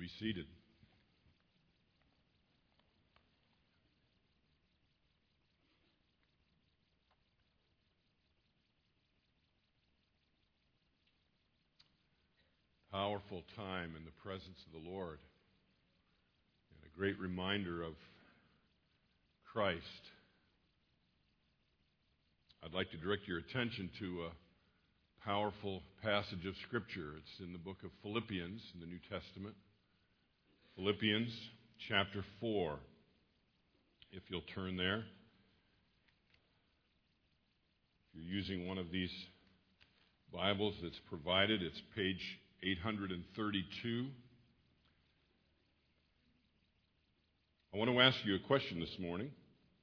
be seated. Powerful time in the presence of the Lord, and a great reminder of Christ. I'd like to direct your attention to a powerful passage of Scripture. It's in the book of Philippians in the New Testament. Philippians chapter 4, if you'll turn there. If you're using one of these Bibles that's provided, it's page 832. I want to ask you a question this morning.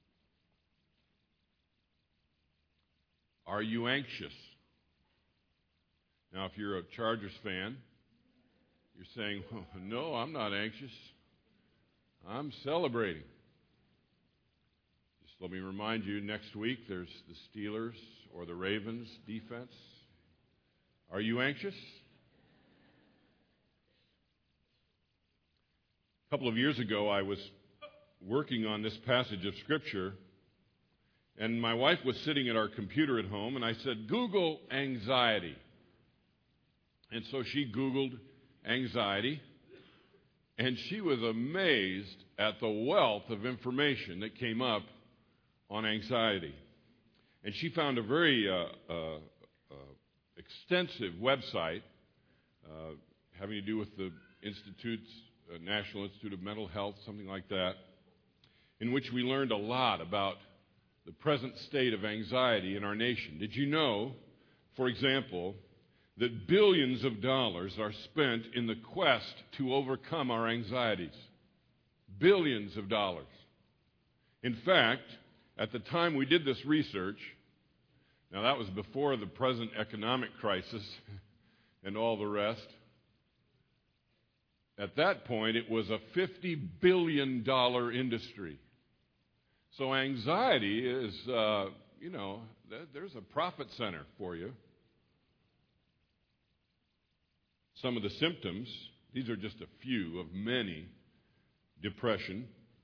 Are you anxious? Now, if you're a Chargers fan, you're saying, oh, no, I'm not anxious. I'm celebrating. Just let me remind you, next week there's the Steelers or the Ravens defense. Are you anxious? A couple of years ago, I was working on this passage of Scripture, and my wife was sitting at our computer at home, and I said, Google anxiety. And so she Googled anxiety, and she was amazed at the wealth of information that came up on anxiety. And she found a very extensive website having to do with the National Institute of Mental Health, something like that, in which we learned a lot about the present state of anxiety in our nation. Did you know, for example, that billions of dollars are spent in the quest to overcome our anxieties? Billions of dollars. In fact, at the time we did this research, now that was before the present economic crisis and all the rest, at that point, it was a $50 billion industry. So anxiety is, there's a profit center for you. Some of the symptoms, these are just a few of many: depression,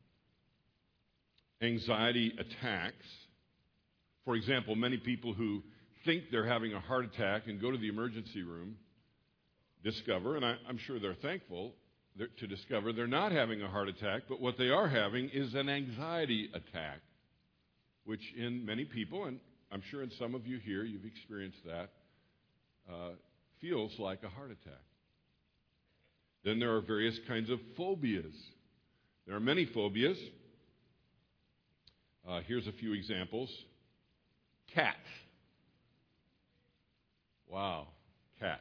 anxiety attacks. For example, many people who think they're having a heart attack and go to the emergency room discover, and I'm sure they're thankful to discover they're not having a heart attack, but what they are having is an anxiety attack, which in many people, and I'm sure in some of you here you've experienced that, feels like a heart attack. Then there are various kinds of phobias. There are many phobias. Here's a few examples. Cats. Wow, cats.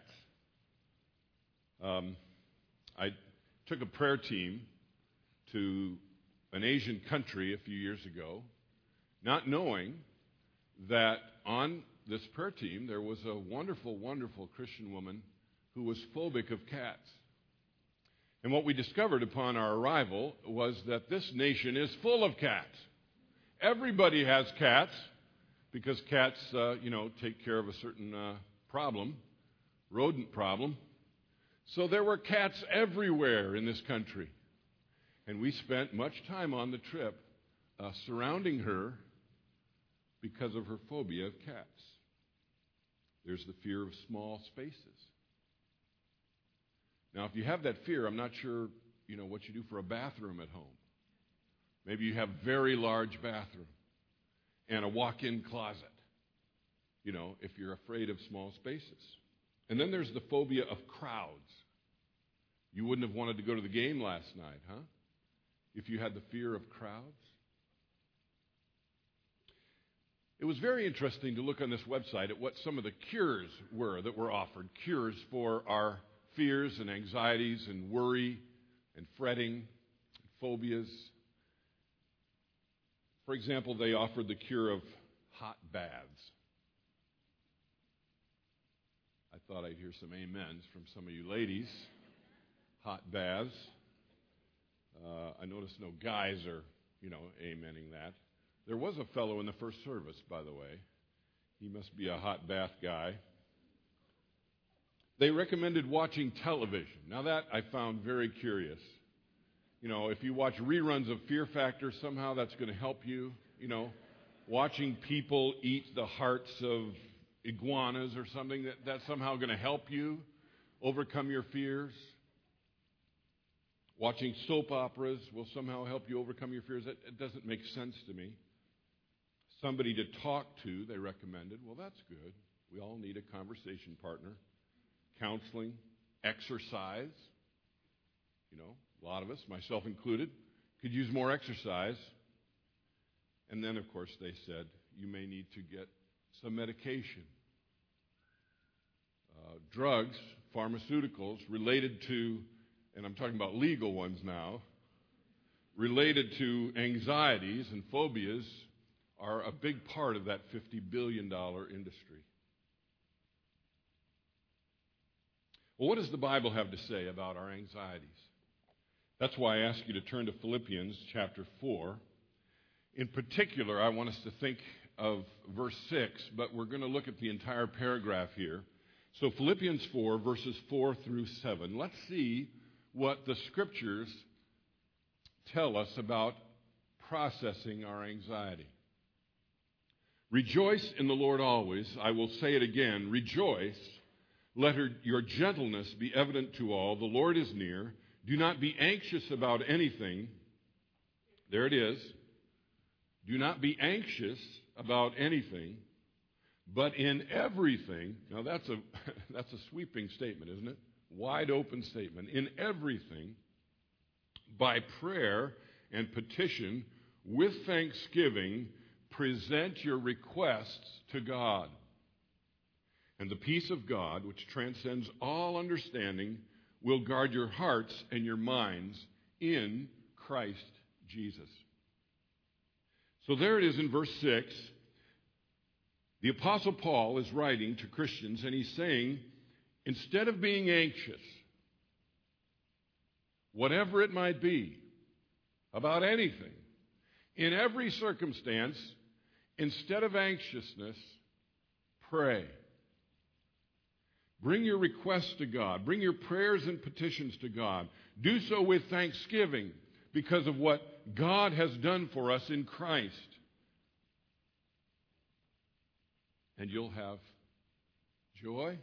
I took a prayer team to an Asian country a few years ago, not knowing that on this prayer team there was a wonderful, wonderful Christian woman who was phobic of cats. And what we discovered upon our arrival was that this nation is full of cats. Everybody has cats because cats, take care of a certain problem, rodent problem. So there were cats everywhere in this country. And we spent much time on the trip surrounding her because of her phobia of cats. There's the fear of small spaces. Now, if you have that fear, I'm not sure, what you do for a bathroom at home. Maybe you have a very large bathroom and a walk-in closet, if you're afraid of small spaces. And then there's the phobia of crowds. You wouldn't have wanted to go to the game last night, huh? If you had the fear of crowds. It was very interesting to look on this website at what some of the cures were that were offered. Cures for our fears and anxieties and worry and fretting, and phobias. For example, they offered the cure of hot baths. I thought I'd hear some amens from some of you ladies. Hot baths. I noticed no guys are, amening that. There was a fellow in the first service, by the way. He must be a hot bath guy. They recommended watching television. Now that I found very curious. You know, if you watch reruns of Fear Factor, somehow that's going to help you. You know, watching people eat the hearts of iguanas or something, that's somehow going to help you overcome your fears. Watching soap operas will somehow help you overcome your fears. It doesn't make sense to me. Somebody to talk to, they recommended. Well, that's good. We all need a conversation partner. Counseling, exercise. You know, a lot of us, myself included, could use more exercise. And then, of course, they said you may need to get some medication. Drugs, pharmaceuticals related to, and I'm talking about legal ones now, related to anxieties and phobias are a big part of that $50 billion industry. Well, what does the Bible have to say about our anxieties? That's why I ask you to turn to Philippians chapter 4. In particular, I want us to think of verse 6, but we're going to look at the entire paragraph here. So Philippians 4, verses 4 through 7. Let's see what the Scriptures tell us about processing our anxiety. Rejoice in the Lord always. I will say it again. Rejoice. Let your gentleness be evident to all. The Lord is near. Do not be anxious about anything. There it is. Do not be anxious about anything, but in everything. Now that's a sweeping statement, isn't it? Wide open statement. In everything, by prayer and petition, with thanksgiving, present your requests to God. And the peace of God, which transcends all understanding, will guard your hearts and your minds in Christ Jesus. So there it is in verse 6. The Apostle Paul is writing to Christians, and he's saying, instead of being anxious, whatever it might be, about anything, in every circumstance, instead of anxiousness, pray. Bring your requests to God. Bring your prayers and petitions to God. Do so with thanksgiving because of what God has done for us in Christ. And you'll have joy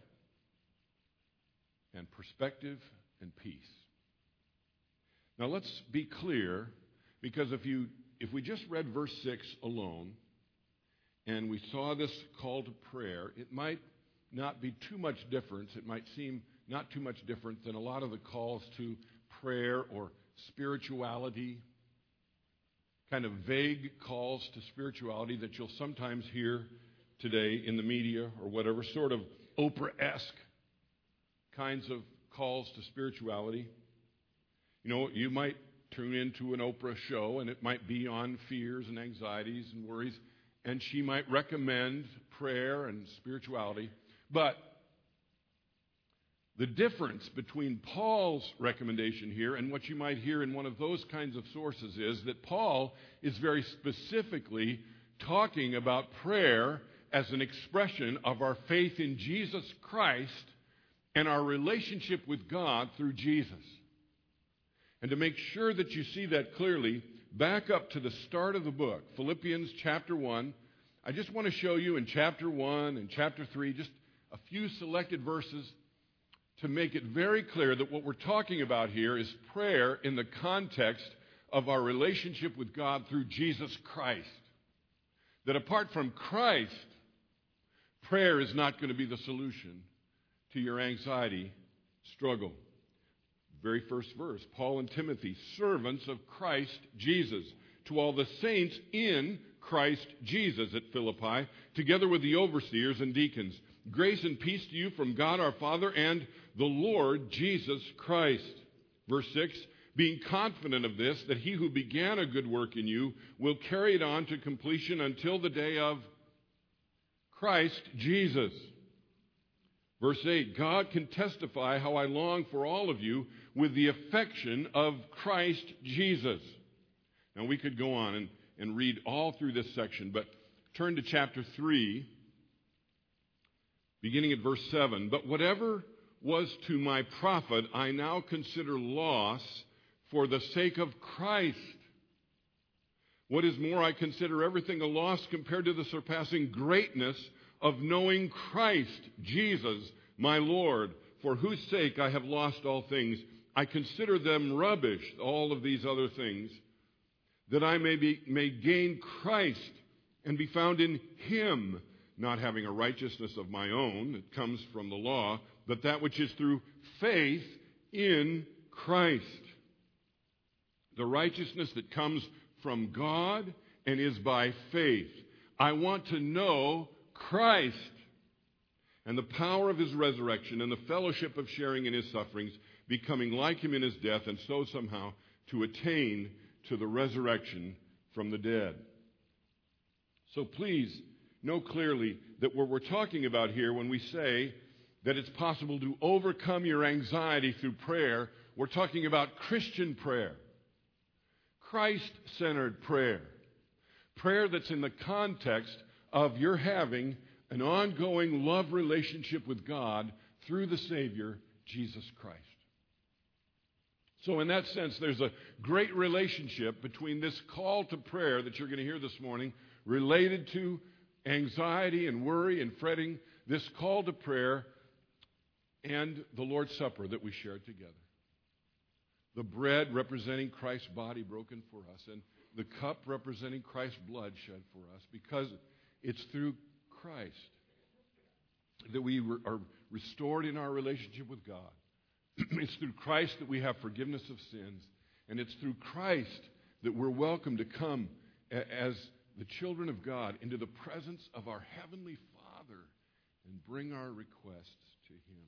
and perspective and peace. Now let's be clear, because if we just read verse 6 alone and we saw this call to prayer, it might not be too much difference. It might seem not too much different than a lot of the calls to prayer or spirituality, kind of vague calls to spirituality that you'll sometimes hear today in the media or whatever, sort of Oprah-esque kinds of calls to spirituality. You know, you might tune into an Oprah show and it might be on fears and anxieties and worries, and she might recommend prayer and spirituality. But the difference between Paul's recommendation here and what you might hear in one of those kinds of sources is that Paul is very specifically talking about prayer as an expression of our faith in Jesus Christ and our relationship with God through Jesus. And to make sure that you see that clearly, back up to the start of the book, Philippians chapter 1. I just want to show you in chapter 1 and chapter 3 just a few selected verses to make it very clear that what we're talking about here is prayer in the context of our relationship with God through Jesus Christ. That apart from Christ, prayer is not going to be the solution to your anxiety struggle. Very first verse, Paul and Timothy, servants of Christ Jesus, to all the saints in Christ Jesus at Philippi, together with the overseers and deacons. Grace and peace to you from God our Father and the Lord Jesus Christ. Verse 6, being confident of this, that he who began a good work in you will carry it on to completion until the day of Christ Jesus. Verse 8, God can testify how I long for all of you with the affection of Christ Jesus. Now we could go on and read all through this section, but turn to chapter 3, beginning at verse 7. But whatever was to my profit, I now consider loss for the sake of Christ. What is more, I consider everything a loss compared to the surpassing greatness of knowing Christ, Jesus, my Lord, for whose sake I have lost all things. I consider them rubbish, all of these other things, that I may gain Christ and be found in Him, not having a righteousness of my own that comes from the law, but that which is through faith in Christ. The righteousness that comes from God and is by faith. I want to know Christ and the power of His resurrection and the fellowship of sharing in His sufferings, becoming like Him in His death, and so somehow to attain to the resurrection from the dead. So please know clearly that what we're talking about here when we say that it's possible to overcome your anxiety through prayer, we're talking about Christian prayer. Christ-centered prayer. Prayer that's in the context of your having an ongoing love relationship with God through the Savior, Jesus Christ. So in that sense, there's a great relationship between this call to prayer that you're going to hear this morning related to anxiety and worry and fretting, this call to prayer and the Lord's Supper that we share together. The bread representing Christ's body broken for us, and the cup representing Christ's blood shed for us, because it's through Christ that we are restored in our relationship with God. It's through Christ that we have forgiveness of sins, and it's through Christ that we're welcome to come as the children of God into the presence of our Heavenly Father and bring our requests to Him.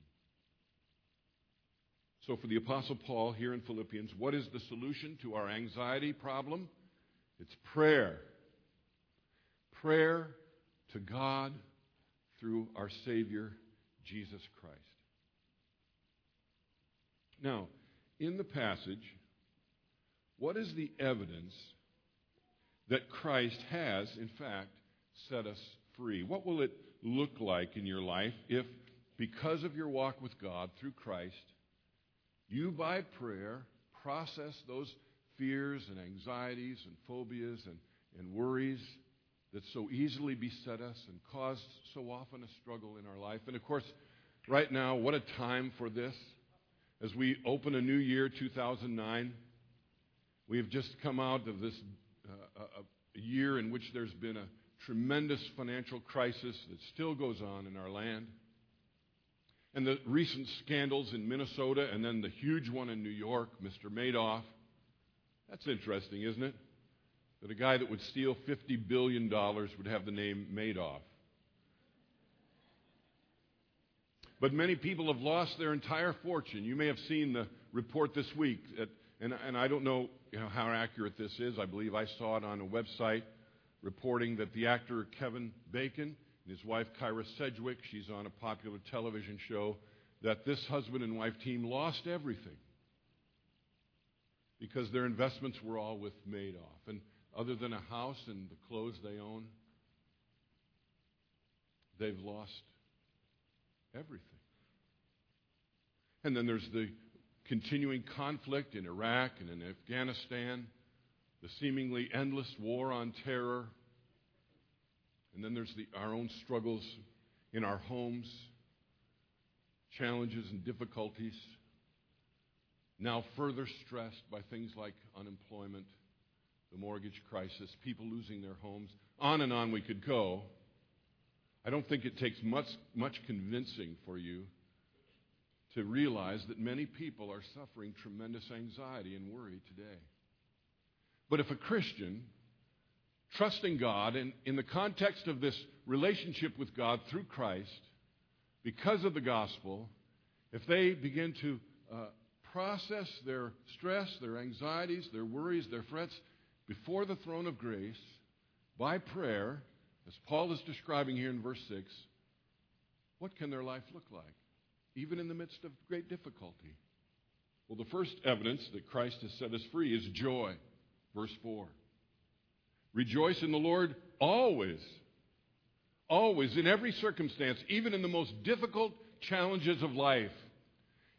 So for the Apostle Paul here in Philippians, what is the solution to our anxiety problem? It's prayer. Prayer to God through our Savior, Jesus Christ. Now, in the passage, what is the evidence that Christ has, in fact, set us free? What will it look like in your life if, because of your walk with God through Christ, you, by prayer, process those fears and anxieties and phobias and worries that so easily beset us and cause so often a struggle in our life? And of course, right now, what a time for this. As we open a new year, 2009, we have just come out of this a year in which there's been a tremendous financial crisis that still goes on in our land. And the recent scandals in Minnesota, and then the huge one in New York, Mr. Madoff. That's interesting, isn't it? That a guy that would steal $50 billion would have the name Madoff. But many people have lost their entire fortune. You may have seen the report this week, and I don't know, how accurate this is. I believe I saw it on a website reporting that the actor Kevin Bacon and his wife Kyra Sedgwick, she's on a popular television show, that this husband and wife team lost everything because their investments were all with Madoff. And other than a house and the clothes they own, they've lost everything. And then there's the continuing conflict in Iraq and in Afghanistan, the seemingly endless war on terror. And then there's our own struggles in our homes, challenges and difficulties, now further stressed by things like unemployment, the mortgage crisis, people losing their homes. On and on we could go. I don't think it takes much convincing for you to realize that many people are suffering tremendous anxiety and worry today. But if a Christian, trusting God, and in the context of this relationship with God through Christ, because of the gospel, if they begin to process their stress, their anxieties, their worries, their frets before the throne of grace by prayer, as Paul is describing here in verse 6, what can their life look like, even in the midst of great difficulty? Well, the first evidence that Christ has set us free is joy. Verse 4. Rejoice in the Lord always. Always, in every circumstance, even in the most difficult challenges of life.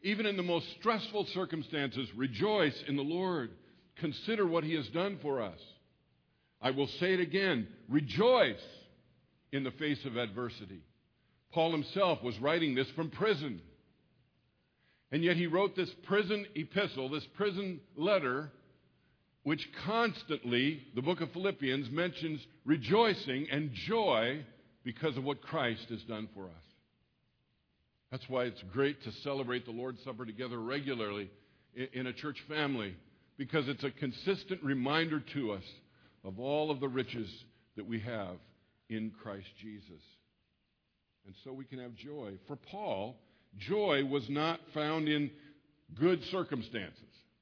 Even in the most stressful circumstances, rejoice in the Lord. Consider what He has done for us. I will say it again, rejoice in the face of adversity. Paul himself was writing this from prison. And yet he wrote this prison epistle, this prison letter, which constantly, the book of Philippians, mentions rejoicing and joy because of what Christ has done for us. That's why it's great to celebrate the Lord's Supper together regularly in a church family, because it's a consistent reminder to us of all of the riches that we have in Christ Jesus. And so we can have joy. For Paul, joy was not found in good circumstances,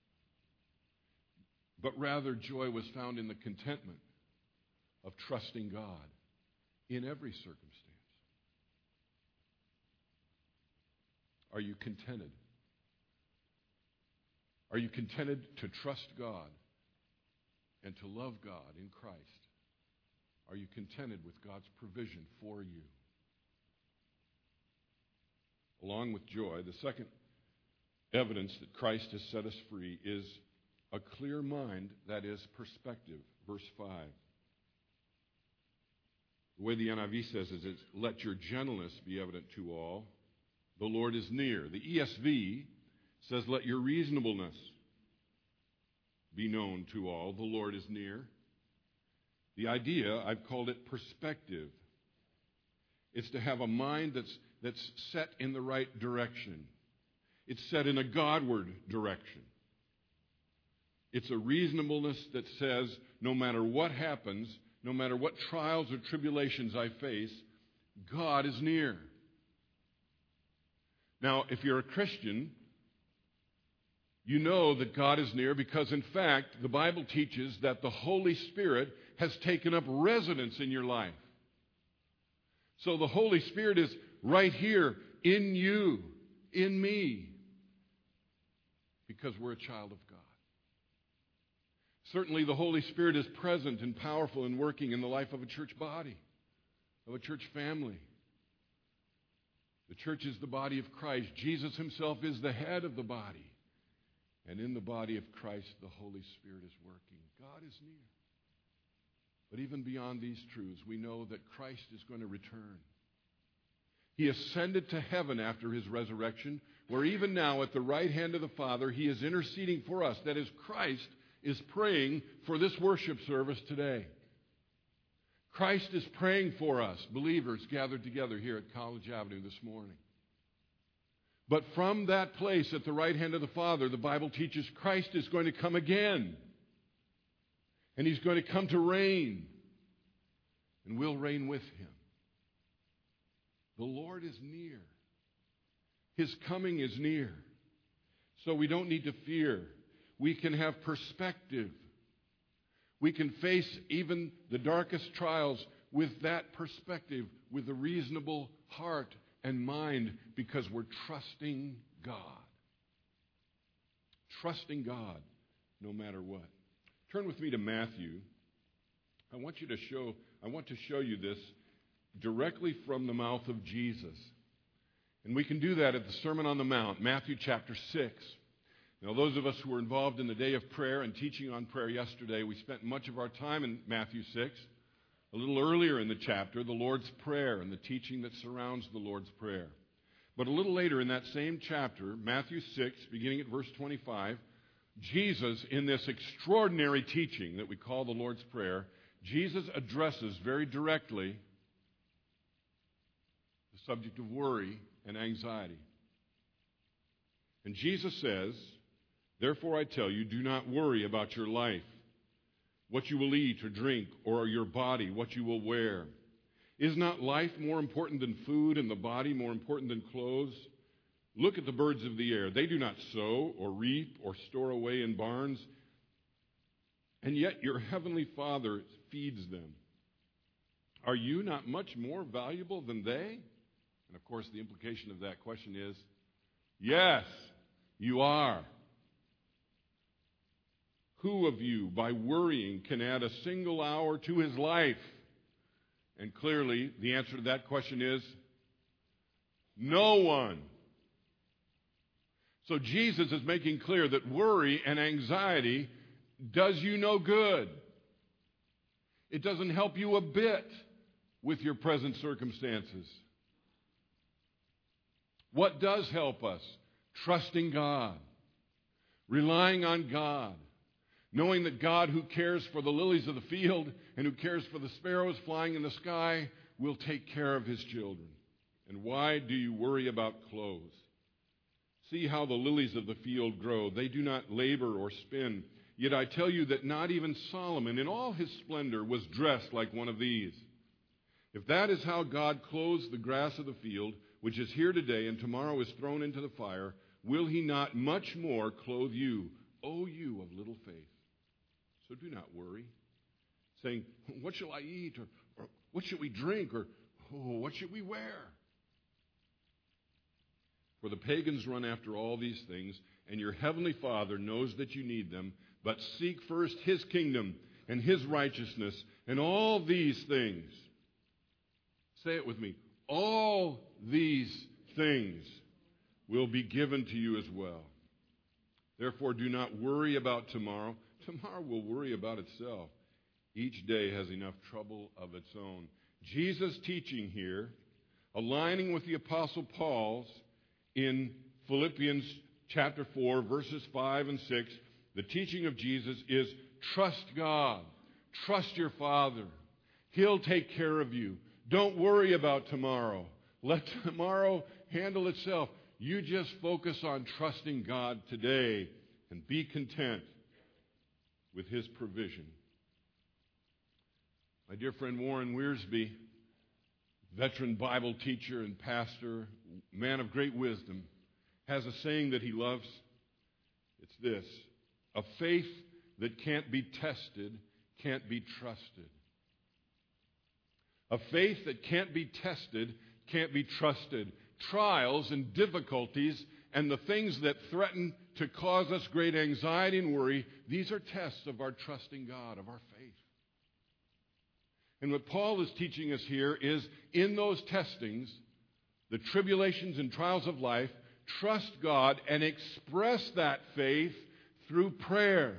but rather joy was found in the contentment of trusting God in every circumstance. Are you contented? Are you contented to trust God and to love God in Christ? Are you contented with God's provision for you? Along with joy, the second evidence that Christ has set us free is a clear mind, that is perspective. Verse 5. The way the NIV says is, let your gentleness be evident to all. The Lord is near. The ESV says, let your reasonableness be known to all. The Lord is near. The idea, I've called it perspective. It's to have a mind that's set in the right direction. It's set in a Godward direction. It's a reasonableness that says, no matter what happens, no matter what trials or tribulations I face, God is near. Now, if you're a Christian, you know that God is near because, in fact, the Bible teaches that the Holy Spirit has taken up residence in your life. So the Holy Spirit is right here in you, in me, because we're a child of God. Certainly the Holy Spirit is present and powerful and working in the life of a church body, of a church family. The church is the body of Christ. Jesus himself is the head of the body. And in the body of Christ, the Holy Spirit is working. God is near. But even beyond these truths, we know that Christ is going to return. He ascended to heaven after his resurrection, where even now at the right hand of the Father, he is interceding for us. That is, Christ is praying for this worship service today. Christ is praying for us, believers gathered together here at College Avenue this morning. But from that place at the right hand of the Father, the Bible teaches Christ is going to come again. And he's going to come to reign. And we'll reign with him. The Lord is near. His coming is near. So we don't need to fear. We can have perspective. We can face even the darkest trials with that perspective, with a reasonable heart and mind, because we're trusting God. Trusting God no matter what. Turn with me to Matthew. I want to show you this directly from the mouth of Jesus. And we can do that at the Sermon on the Mount, Matthew chapter 6. Now, those of us who were involved in the day of prayer and teaching on prayer yesterday, we spent much of our time in Matthew 6. A little earlier in the chapter, the Lord's Prayer and the teaching that surrounds the Lord's Prayer. But a little later in that same chapter, Matthew 6, beginning at verse 25, Jesus, in this extraordinary teaching that we call the Lord's Prayer, Jesus addresses very directly the subject of worry and anxiety. And Jesus says, therefore I tell you, do not worry about your life, what you will eat or drink, or your body, what you will wear. Is not life more important than food, and the body more important than clothes? Look at the birds of the air. They do not sow or reap or store away in barns, and yet your heavenly Father feeds them. Are you not much more valuable than they? And of course, the implication of that question is, yes, you are. Who of you, by worrying, can add a single hour to his life? And clearly, the answer to that question is no one. So Jesus is making clear that worry and anxiety does you no good. It doesn't help you a bit with your present circumstances. What does help us? Trusting God, relying on God, knowing that God, who cares for the lilies of the field and who cares for the sparrows flying in the sky, will take care of his children. And why do you worry about clothes? See how the lilies of the field grow. They do not labor or spin. Yet I tell you that not even Solomon in all his splendor was dressed like one of these. If that is how God clothes the grass of the field, which is here today and tomorrow is thrown into the fire, will he not much more clothe you, O you of little faith? So do not worry, saying, what shall I eat? Or what shall we drink? Or what should we wear? For the pagans run after all these things, and your heavenly Father knows that you need them. But seek first his kingdom and his righteousness, and all these things, say it with me, all these things will be given to you as well. Therefore, do not worry about tomorrow. Tomorrow will worry about itself. Each day has enough trouble of its own. Jesus' teaching here, aligning with the Apostle Paul's in Philippians chapter 4, verses 5 and 6, the teaching of Jesus is trust God. Trust your Father. He'll take care of you. Don't worry about tomorrow. Let tomorrow handle itself. You just focus on trusting God today and be content with his provision. My dear friend Warren Wiersbe, veteran Bible teacher and pastor, man of great wisdom, has a saying that he loves. It's this: a faith that can't be tested can't be trusted. A faith that can't be tested can't be trusted. Trials and difficulties and the things that threaten to cause us great anxiety and worry, these are tests of our trusting God, of our faith. And what Paul is teaching us here is, in those testings, the tribulations and trials of life, trust God and express that faith through prayer.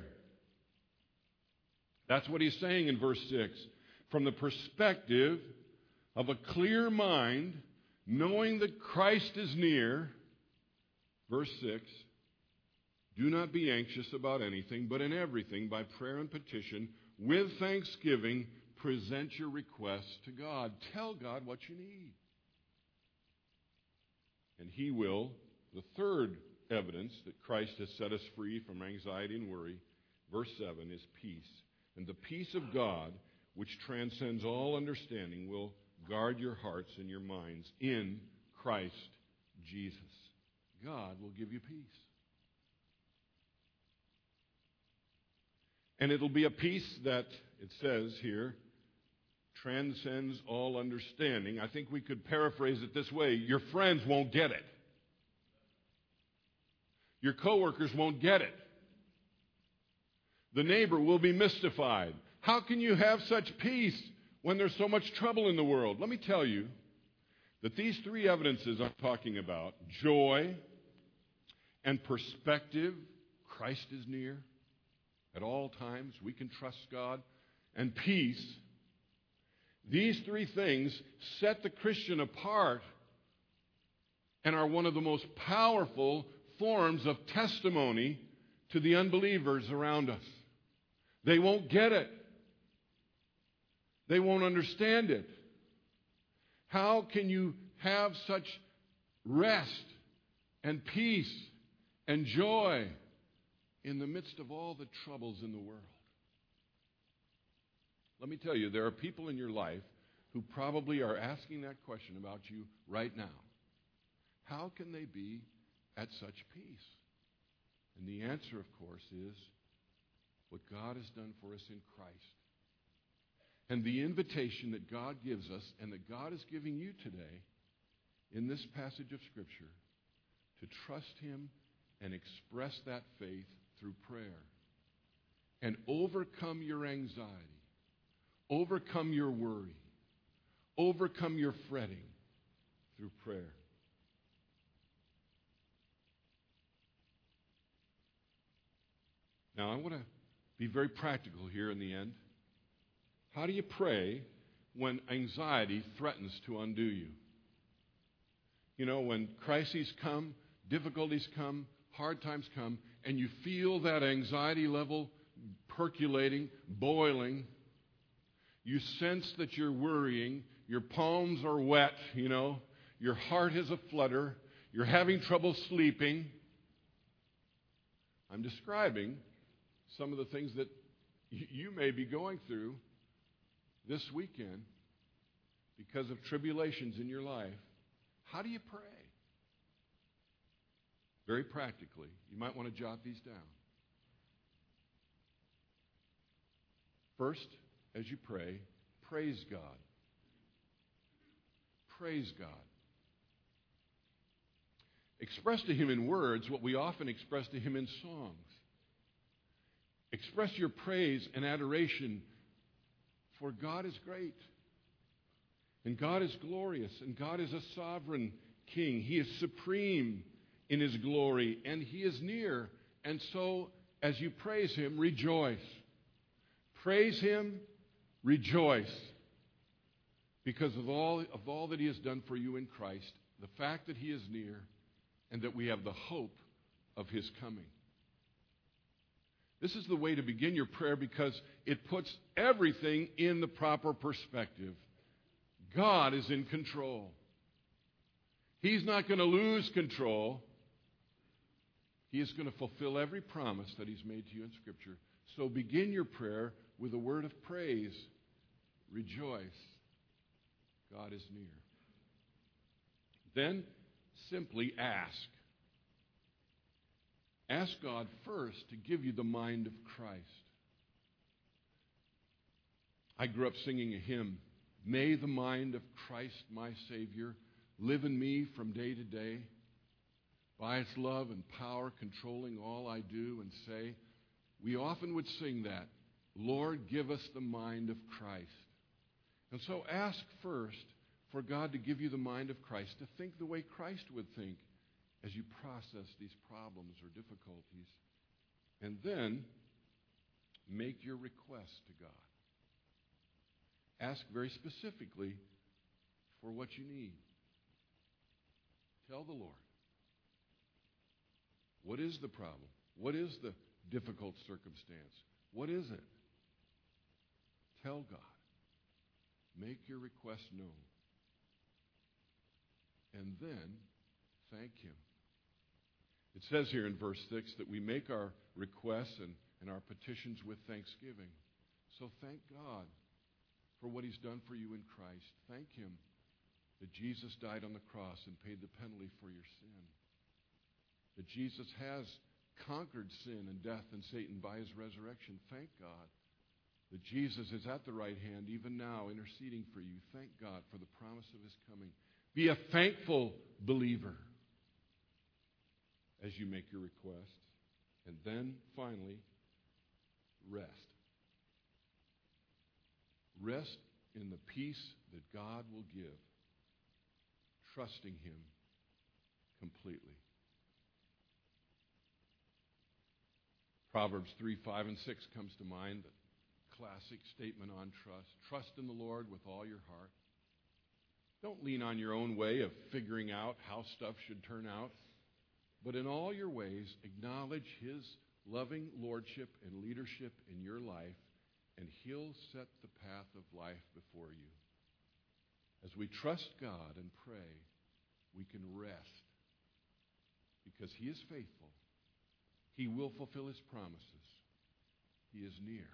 That's what he's saying in verse 6. From the perspective of a clear mind, knowing that Christ is near, verse 6, do not be anxious about anything, but in everything, by prayer and petition, with thanksgiving, present your requests to God. Tell God what you need. And he will, the third evidence that Christ has set us free from anxiety and worry, verse 7, is peace. And the peace of God, which transcends all understanding, will guard your hearts and your minds in Christ Jesus. God will give you peace. And it'll be a peace that, it says here, transcends all understanding. I think we could paraphrase it this way: your friends won't get it. Your coworkers won't get it. The neighbor will be mystified. How can you have such peace when there's so much trouble in the world? Let me tell you that these three evidences I'm talking about, joy and perspective, Christ is near at all times, we can trust God, and peace, these three things set the Christian apart and are one of the most powerful forms of testimony to the unbelievers around us. They won't get it. They won't understand it. How can you have such rest and peace and joy in the midst of all the troubles in the world? Let me tell you, there are people in your life who probably are asking that question about you right now. How can they be at such peace? And the answer, of course, is what God has done for us in Christ. And the invitation that God gives us and that God is giving you today in this passage of Scripture to trust him and express that faith through prayer and overcome your anxiety, overcome your worry, overcome your fretting through prayer. Now, I want to be very practical here in the end. How do you pray when anxiety threatens to undo you? You know, when crises come, difficulties come, hard times come, and you feel that anxiety level percolating, boiling, you sense that you're worrying, your palms are wet, you know, your heart is aflutter, you're having trouble sleeping. I'm describing some of the things that you may be going through this weekend because of tribulations in your life. How do you pray? Very practically. You might want to jot these down. First, as you pray, praise God. Praise God. Express to Him in words what we often express to Him in songs. Express your praise and adoration, for God is great, and God is glorious, and God is a sovereign King. He is supreme in His glory, and He is near. And so, as you praise Him, rejoice. Praise Him, rejoice, because of all that He has done for you in Christ, the fact that He is near, and that we have the hope of His coming. This is the way to begin your prayer because it puts everything in the proper perspective. God is in control. He's not going to lose control. He is going to fulfill every promise that He's made to you in Scripture. So begin your prayer with a word of praise. Rejoice. God is near. Then simply ask. Ask God first to give you the mind of Christ. I grew up singing a hymn, "May the mind of Christ my Savior live in me from day to day, by its love and power controlling all I do and say." We often would sing that, "Lord, give us the mind of Christ." And so ask first for God to give you the mind of Christ, to think the way Christ would think as you process these problems or difficulties. And then make your request to God. Ask very specifically for what you need. Tell the Lord. What is the problem? What is the difficult circumstance? What is it? Tell God. Make your request known. And then thank Him. It says here in verse 6 that we make our requests and our petitions with thanksgiving. So thank God for what He's done for you in Christ. Thank Him that Jesus died on the cross and paid the penalty for your sin. That Jesus has conquered sin and death and Satan by His resurrection. Thank God that Jesus is at the right hand even now interceding for you. Thank God for the promise of His coming. Be a thankful believer as you make your request. And then, finally, rest. Rest in the peace that God will give, trusting Him completely. Proverbs 3, 5, and 6 comes to mind, the classic statement on trust. Trust in the Lord with all your heart. Don't lean on your own way of figuring out how stuff should turn out. But in all your ways, acknowledge His loving lordship and leadership in your life, and He'll set the path of life before you. As we trust God and pray, we can rest because He is faithful. He will fulfill His promises. He is near.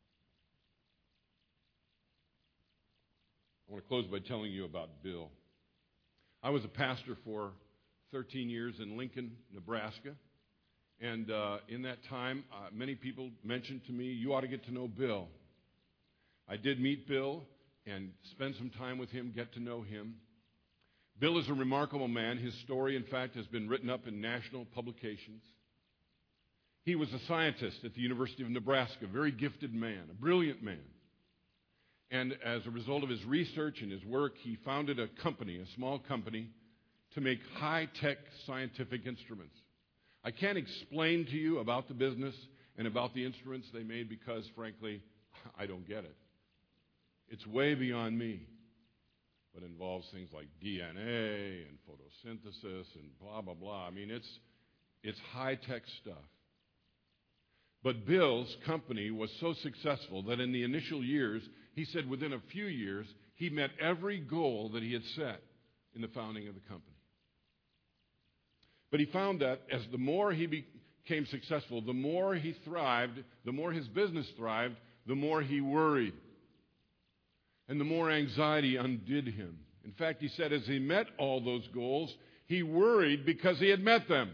I want to close by telling you about Bill. I was a pastor for 13 years in Lincoln, Nebraska. And in that time, many people mentioned to me, you ought to get to know Bill. I did meet Bill and spend some time with him, get to know him. Bill is a remarkable man. His story, in fact, has been written up in national publications. He was a scientist at the University of Nebraska, a very gifted man, a brilliant man. And as a result of his research and his work, he founded a company, a small company, to make high-tech scientific instruments. I can't explain to you about the business and about the instruments they made because, frankly, I don't get it. It's way beyond me. But it involves things like DNA and photosynthesis and blah, blah, blah. I mean, it's high-tech stuff. But Bill's company was so successful that in the initial years, he said within a few years, he met every goal that he had set in the founding of the company. But he found that as the more he became successful, the more he thrived, the more his business thrived, the more he worried. And the more anxiety undid him. In fact, he said as he met all those goals, he worried because he had met them.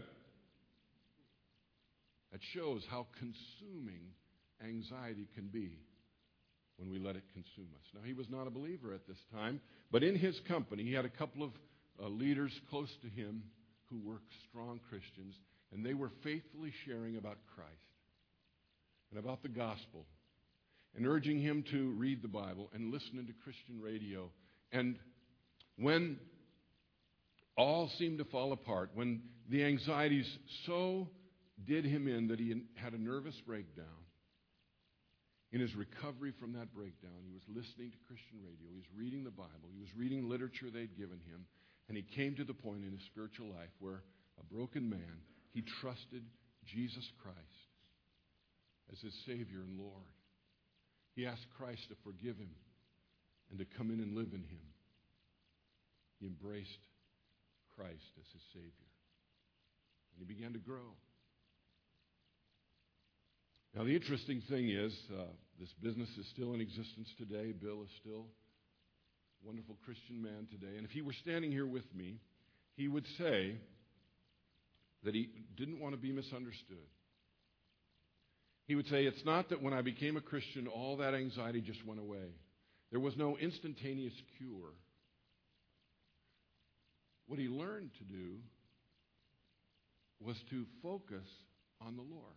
That shows how consuming anxiety can be when we let it consume us. Now, he was not a believer at this time, but in his company, he had a couple of leaders close to him who were strong Christians, and they were faithfully sharing about Christ and about the gospel and urging him to read the Bible and listen to Christian radio. And when all seemed to fall apart, when the anxieties so did him in that he had a nervous breakdown, in his recovery from that breakdown, he was listening to Christian radio, he was reading the Bible, he was reading literature they'd given him, and he came to the point in his spiritual life where a broken man, he trusted Jesus Christ as his Savior and Lord. He asked Christ to forgive him and to come in and live in him. He embraced Christ as his Savior. And he began to grow. Now, the interesting thing is, this business is still in existence today. Bill is still a wonderful Christian man today. And if he were standing here with me, he would say that he didn't want to be misunderstood. He would say, it's not that when I became a Christian, all that anxiety just went away. There was no instantaneous cure. What he learned to do was to focus on the Lord.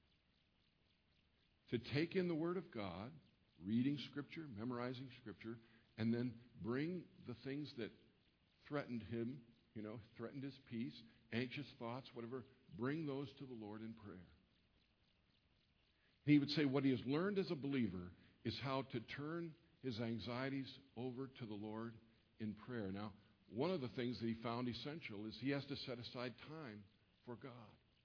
To take in the Word of God, reading Scripture, memorizing Scripture, and then bring the things that threatened him, threatened his peace, anxious thoughts, whatever, bring those to the Lord in prayer. He would say what he has learned as a believer is how to turn his anxieties over to the Lord in prayer. Now, one of the things that he found essential is he has to set aside time for God.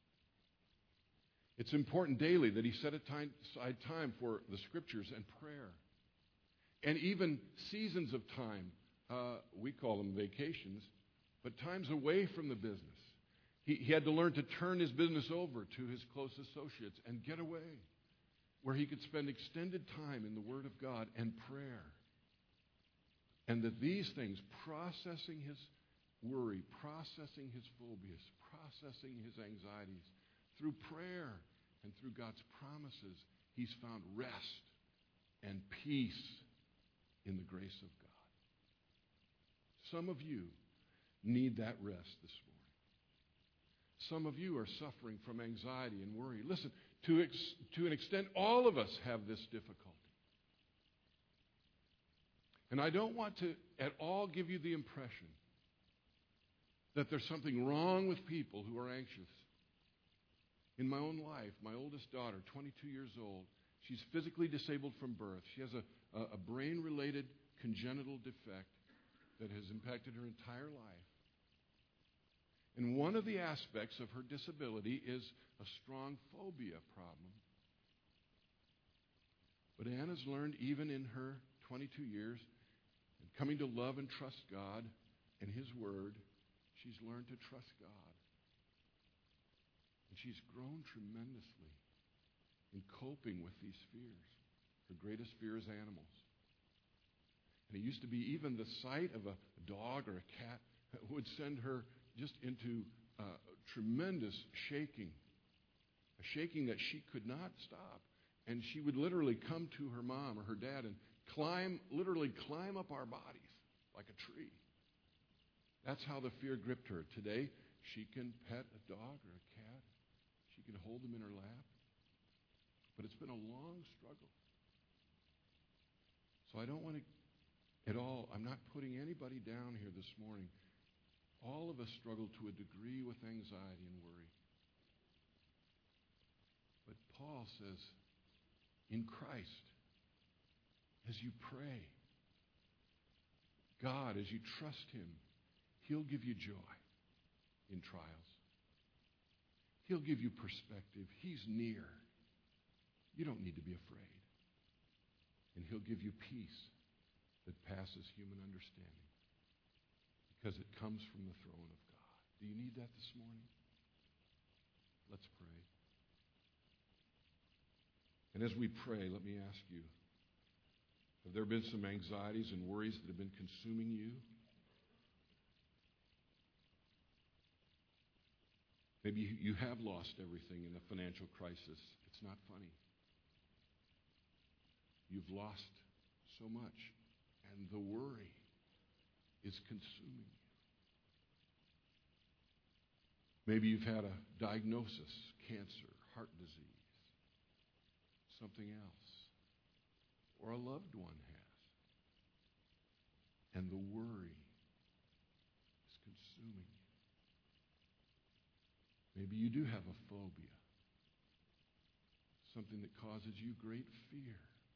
It's important daily that he set aside time for the Scriptures and prayer. And even seasons of time, we call them vacations, but times away from the business. He had to learn to turn his business over to his close associates and get away, where he could spend extended time in the Word of God and prayer. And that these things, processing his worry, processing his phobias, processing his anxieties, through prayer and through God's promises, he's found rest and peace in the grace of God. Some of you need that rest this morning. Some of you are suffering from anxiety and worry. Listen, to an extent, all of us have this difficulty. And I don't want to at all give you the impression that there's something wrong with people who are anxious. In my own life, my oldest daughter, 22 years old, she's physically disabled from birth. She has a brain-related congenital defect that has impacted her entire life. And one of the aspects of her disability is a strong phobia problem. But Anna's learned, even in her 22 years, and coming to love and trust God and His Word, she's learned to trust God. And she's grown tremendously in coping with these fears. Her greatest fear is animals. And it used to be even the sight of a dog or a cat would send her just into tremendous shaking, a shaking that she could not stop. And she would literally come to her mom or her dad and literally climb up our bodies like a tree. That's how the fear gripped her. Today, she can pet a dog or a cat. She can hold them in her lap. But it's been a long struggle. So I don't want to at all, I'm not putting anybody down here this morning. All of us struggle to a degree with anxiety and worry. But Paul Paul says, in Christ, as you pray, God, as you trust Him, He'll give you joy in trials. He'll give you perspective. He's near. You don't need to be afraid. And He'll give you peace that passes human understanding because it comes from the throne of God. Do you need that this morning? Let's pray. And as we pray, let me ask you, have there been some anxieties and worries that have been consuming you? Maybe you have lost everything in a financial crisis. It's not funny. You've lost so much, and the worry is consuming you. Maybe you've had a diagnosis, cancer, heart disease, something else, or a loved one has. And the worry is consuming you. Maybe you do have a phobia, something that causes you great fear.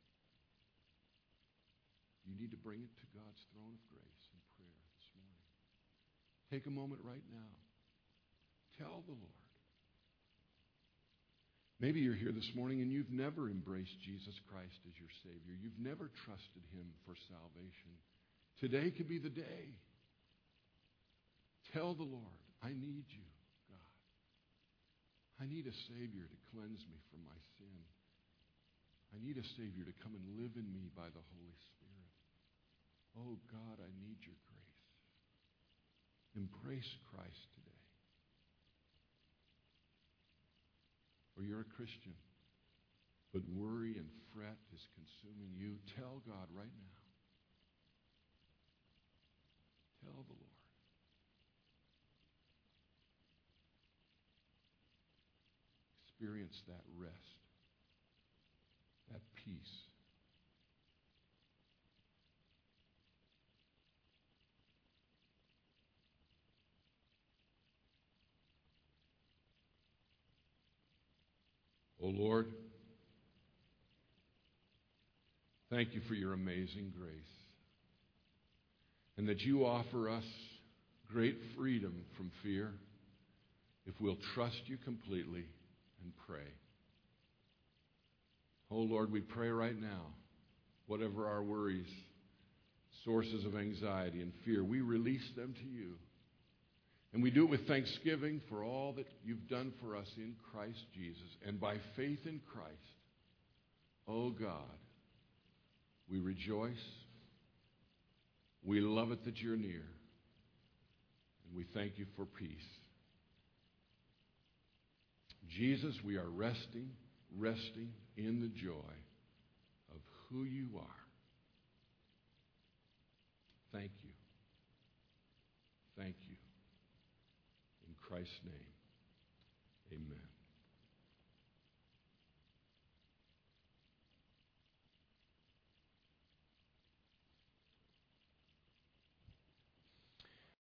You need to bring it to God's throne of grace in prayer this morning. Take a moment right now. Tell the Lord. Maybe you're here this morning and you've never embraced Jesus Christ as your Savior. You've never trusted Him for salvation. Today could be the day. Tell the Lord, I need you, God. I need a Savior to cleanse me from my sin. I need a Savior to come and live in me by the Holy Spirit. Oh, God, I need your grace. Embrace Christ today. Or you're a Christian, but worry and fret is consuming you. Tell God right now. Tell the Lord. Experience that rest, that peace. Oh Lord, thank you for your amazing grace and that you offer us great freedom from fear if we'll trust you completely and pray. Oh Lord, we pray right now, whatever our worries, sources of anxiety and fear, we release them to you. And we do it with thanksgiving for all that you've done for us in Christ Jesus. And by faith in Christ, oh God, we rejoice. We love it that you're near. And we thank you for peace. Jesus, we are resting in the joy of who you are. Thank you. Thank you. In Christ's name, amen.